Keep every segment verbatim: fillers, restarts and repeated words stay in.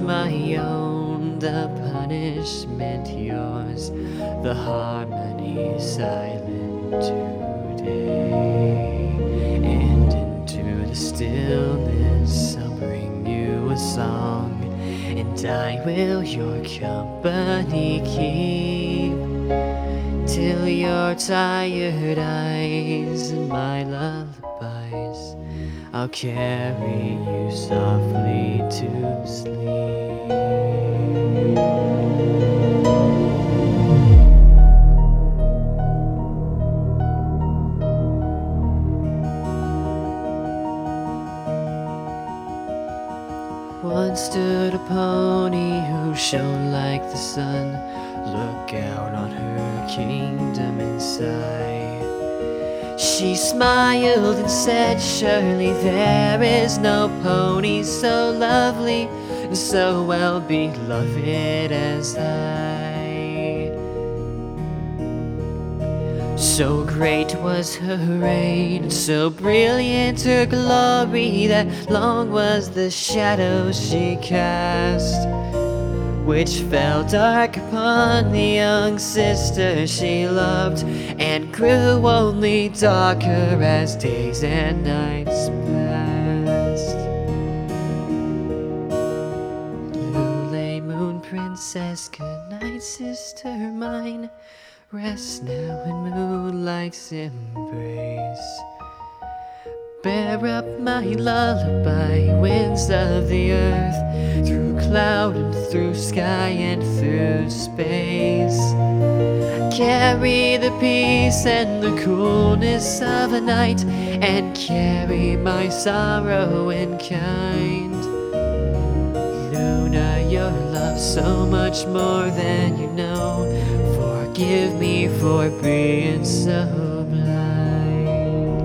my own, the punishment yours, the harmony silent today. And into the stillness I'll bring you a song, and I will your company keep, till your tired eyes and my lullabies I'll carry you softly to sleep. Once stood a pony who shone like the sun. Look out on her kingdom and sigh. She smiled and said, surely there is no pony so lovely and so well beloved as I. So great was her reign, and so brilliant her glory, that long was the shadow she cast, which fell dark upon the young sister she loved, and grew only darker as days and nights passed. Lulay, moon princess, good night, sister mine. Rest now in moonlight's embrace. Bear up my lullaby, winds of the earth, through cloud and through sky and through space. Carry the peace and the coolness of a night, and carry my sorrow in kind. Luna, your love so much more than you know. Forgive me for being so blind.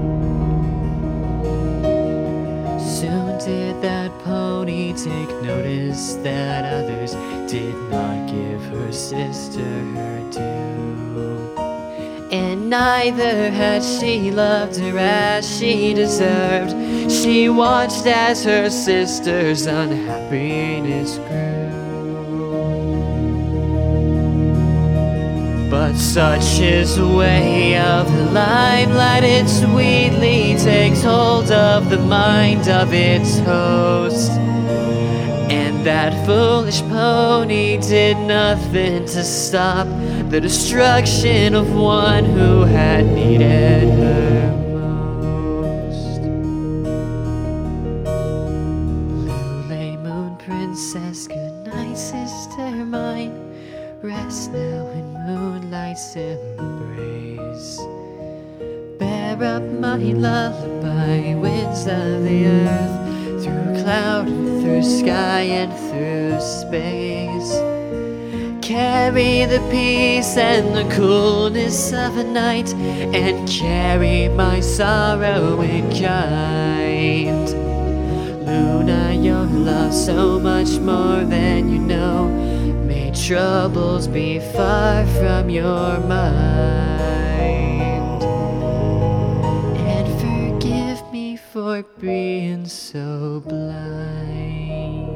Soon did that pony take notice that others did not give her sister her due, and neither had she loved her as she deserved. She watched as her sister's unhappiness grew. But such is the way of the limelight, it sweetly takes hold of the mind of its host. And that foolish pony did nothing to stop the destruction of one who had needed her most. Lulay, moon princess, good night, sister mine. Rest now in moonlight's embrace. Bear up my lullaby, winds of the earth, through cloud and through sky and through space. Carry the peace and the coolness of a night, and carry my sorrow in kind. Luna, your love so much more than you know. May troubles be far from your mind, and forgive me for being so blind.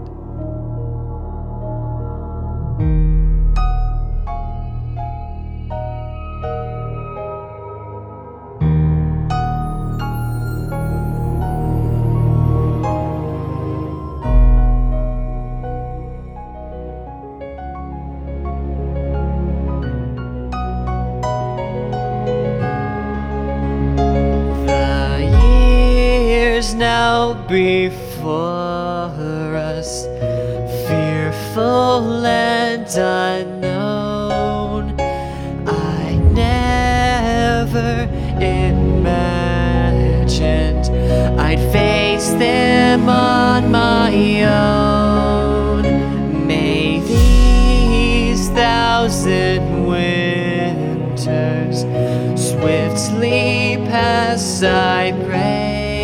Now before us, fearful and unknown, I never imagined I'd face them on my own. May these thousand winters swiftly pass, I pray.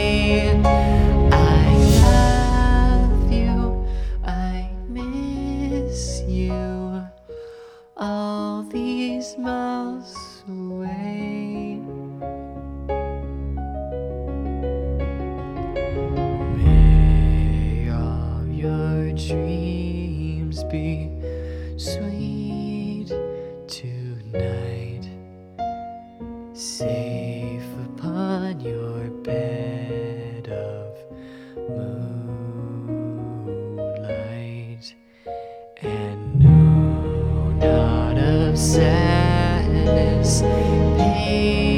I love you, I miss you, all these miles away. May all your dreams sweet tonight, safe upon your bed of moonlight, and no, not of sadness, pain.